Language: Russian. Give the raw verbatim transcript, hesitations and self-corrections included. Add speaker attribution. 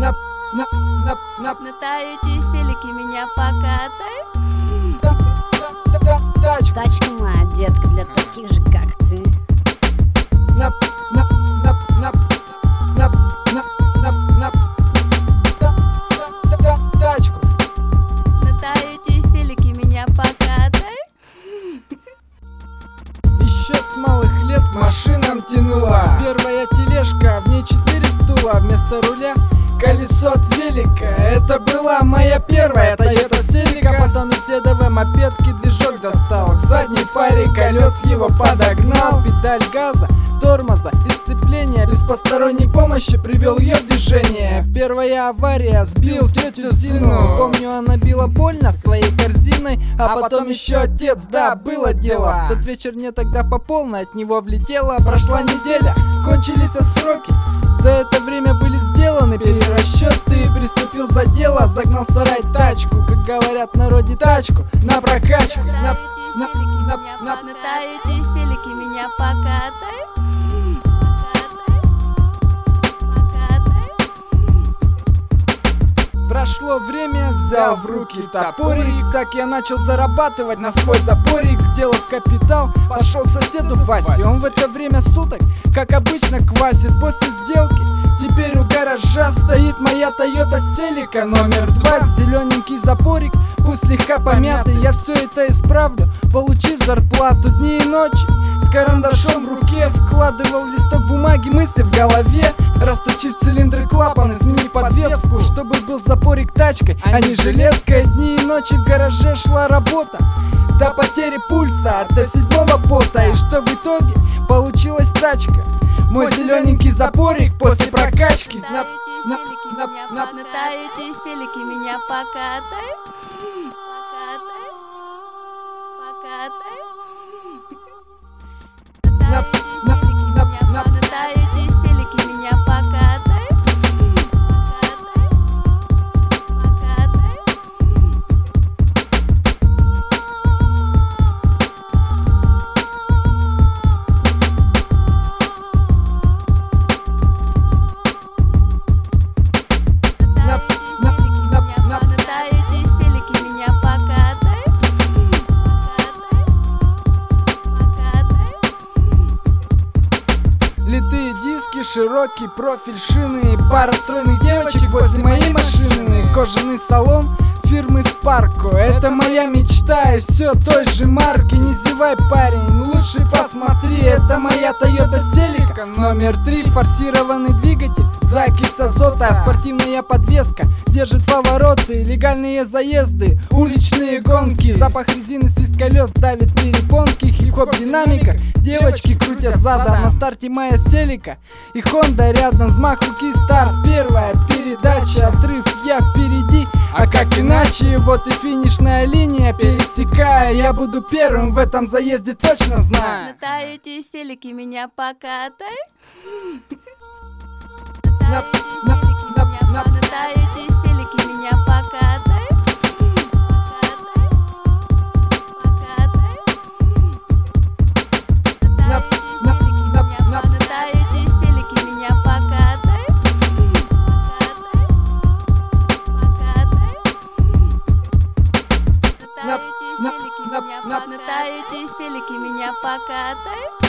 Speaker 1: на, на, на, на,
Speaker 2: На эти селики меня покатай.
Speaker 1: та- та- та- тачку.
Speaker 3: Тачка моя, детка, для таких же, как ты.
Speaker 1: На, на, на, на, на, на, на, на, та- та- та- тачку.
Speaker 2: На эти селики меня покатай.
Speaker 1: Еще с малых лет к машинам тянула. Первая тележка, в ней четыре стула. Вместо руля колесо от велика. Это была моя первая Toyota Celica. Потом из дедовой мопедки движок достал. К задней паре колес его подогнал. Педаль газа, тормоза и сцепления. Без посторонней помощи привел ее в движение. Первая авария, сбил тетю Зину. Помню, она била больно своей корзиной. А потом еще отец, да, было дело. В тот вечер мне тогда по полной от него влетело. Прошла неделя, кончились сроки. За это время были сделаны перерасчеты. Приступил за дело, загнал в сарай тачку. Как говорят в народе, тачку на прокачку. На, на, на, на,
Speaker 2: На эти селики меня покатай.
Speaker 1: Прошло время, взял в руки топорик. Так я начал зарабатывать на свой заборик. Сделав капитал, пошел к соседу Васе. Он в это время суток, как обычно, квасит. После сделки теперь у гаража стоит моя Toyota Celica номер два. Зелененький запорик, пусть слегка помятый. Я все это исправлю, получив зарплату дни и ночи. С карандашом в руке вкладывал листок бумаги, мысли в голове. Расточив цилиндры, клапаны, сменить подвеску, чтобы был запорик тачкой, а не железкой. Дни и ночи в гараже шла работа до потери пульса, до седьмого пота. И что в итоге? Получилась тачка, мой зелененький запорик после прокачки. На, на, на, на,
Speaker 2: На эти селики меня покатай. Покатай. Покатай.
Speaker 1: на, на, на, на,
Speaker 2: На эти селики меня покатай. Покатай.
Speaker 1: на, на, на, на.
Speaker 2: На эти селики меня покатай. Покатай.
Speaker 1: Литые диски, широкий профиль шины. Пара стройных девочек возле моей машины. Кожаный салон фирмы Sparco. Это моя мечта и все той же марки. Не зевай, парень, лучше посмотри. Это моя Toyota Celica номер три. Форсированный двигатель, закись азота, спортивная подвеска, держит повороты, легальные заезды, уличные гонки. Запах резины, свист колес давит перепонки. Хип-хоп динамика, девочки крутят задом. На старте моя Celica и Honda рядом. Взмах руки, старт, первая передача, отрыв, я впереди, а как иначе? Вот и финишная линия, пересекая, я буду первым в этом заезде, точно знаю.
Speaker 2: На эти селики меня покатай.
Speaker 1: На, на, на, на,
Speaker 2: На эти селики меня покатай. Покатай.
Speaker 1: на, на, на, на.
Speaker 2: На эти селики меня покатай. Покатай.
Speaker 1: На, на, на, на.
Speaker 2: На эти селики меня покатай.